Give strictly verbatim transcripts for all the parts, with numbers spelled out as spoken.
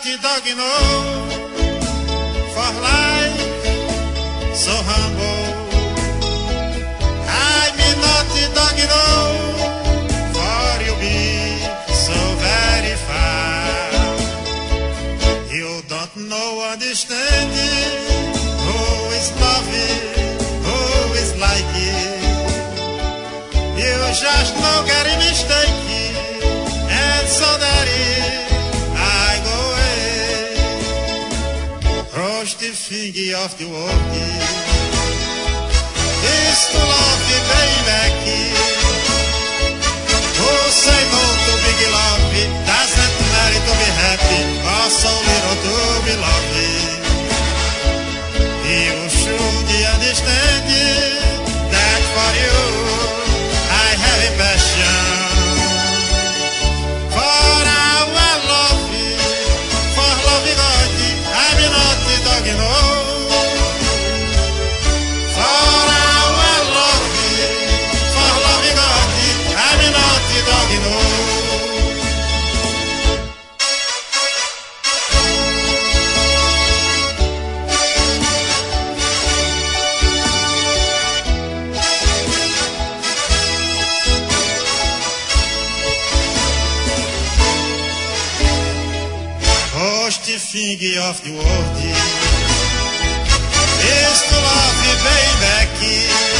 dog know for life so humble. I'm a naughty dog know for you be so very fine. You don't know understand it, who is loving, who is like it. You just know getting mistake, and so that is the finger of the world is to love you, baby. Who say no to big love? Doesn't matter to be happy, or so little to be loved. You should understand that for you I have a passion. For our love, for loving God, I'm not dog, you know. For our love, for loving God, I'm a naughty dog, you know. Push the finger of the world is to love you, baby.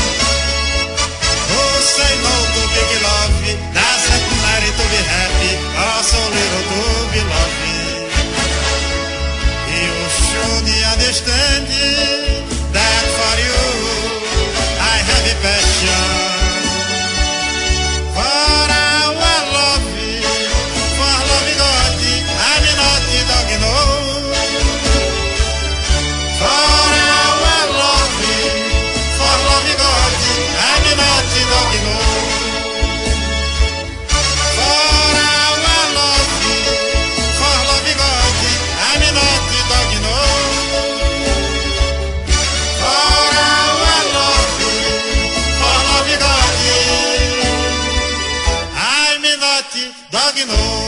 Who say no to big love? Doesn't matter to be happy, or so little to be loved. You should understand that for you I have a passion. For our love, for loving God, I'm a naughty dog, you know. Dog, you know.